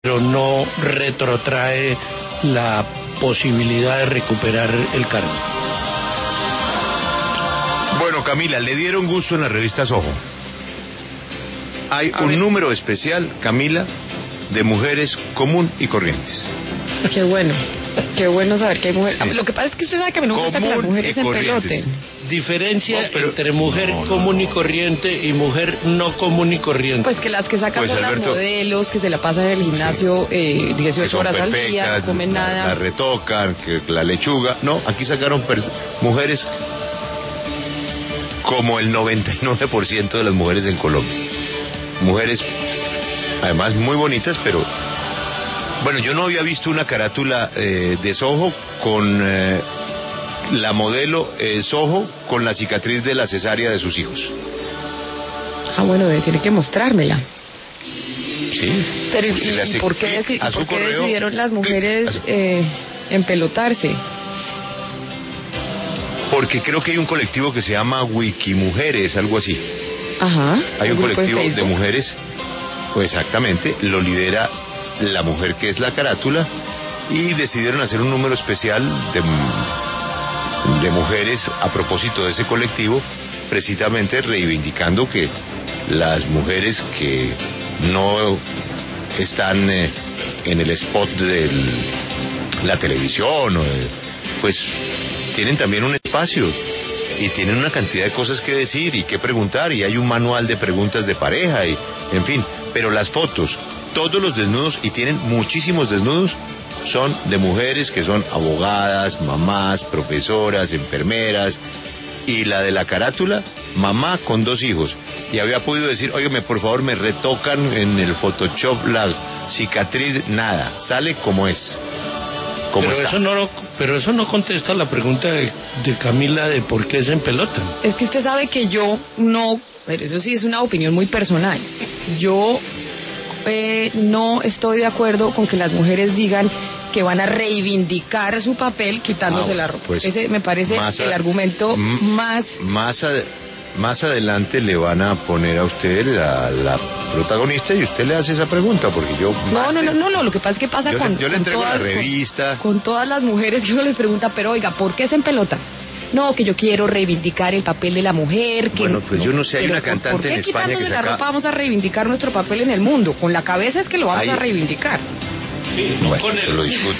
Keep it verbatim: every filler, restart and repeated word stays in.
pero no retrotrae la posibilidad de recuperar el cargo. Bueno, Camila, le dieron gusto en la revista Soho. Hay A un ver. número especial, Camila, de mujeres común y corrientes. Qué bueno, qué bueno saber que hay mujeres. Sí. Lo que pasa es que usted sabe que a mí no me gusta que las mujeres se empeloten. Diferencia no, pero, entre mujer no, no, común y corriente y mujer no común y corriente. Pues que las que sacan pues son Alberto, las modelos, que se la pasan en el gimnasio sí, eh, dieciocho horas al día, no comen la, nada. La retocan, que la lechuga. No, aquí sacaron mujeres como el noventa y nueve por ciento de las mujeres en Colombia. Mujeres, además muy bonitas, pero... Bueno, yo no había visto una carátula eh, de Soho con eh, la modelo eh, Soho con la cicatriz de la cesárea de sus hijos. Ah, bueno, tiene que mostrármela. Sí. Pero ¿y, y, y por qué, deci ¿por qué correo, decidieron las mujeres eh, empelotarse? Porque creo que hay un colectivo que se llama Wikimujeres, algo así. Ajá. Hay un colectivo de mujeres, pues exactamente, lo lidera la mujer que es la carátula, y decidieron hacer un número especial de, de mujeres a propósito de ese colectivo, precisamente reivindicando que las mujeres que no están eh, en el spot de la televisión, o de, pues tienen también un espacio y tienen una cantidad de cosas que decir y que preguntar, y hay un manual de preguntas de pareja, y en fin, pero las fotos, todos los desnudos, y tienen muchísimos desnudos, son de mujeres que son abogadas, mamás, profesoras, enfermeras, y la de la carátula, mamá con dos hijos, y había podido decir, óigame, por favor, me retocan en el Photoshop la cicatriz, nada, sale como es. Pero eso, no lo, pero eso no contesta la pregunta de, de Camila de por qué se empelotan. Es que usted sabe que yo no, pero eso sí es una opinión muy personal, yo eh, no estoy de acuerdo con que las mujeres digan que van a reivindicar su papel quitándose ah, la ropa. Pues ese me parece a, el argumento más... Más, a, más adelante le van a poner a usted la, la protagonista y usted le hace esa pregunta, porque yo... No, no, no, no, no, lo que pasa es que pasa yo con... Le, yo le entrego todas, la revista... Con, con todas las mujeres que uno les pregunta, pero oiga, ¿por qué se empelota? No, que yo quiero reivindicar el papel de la mujer. Que, bueno, pues yo no sé, hay una cantante en España que saca... ¿Por qué quitándose la ropa vamos a reivindicar nuestro papel en el mundo? Con la cabeza es que lo vamos hay... a reivindicar. Sí, no bueno, con el... lo discuto.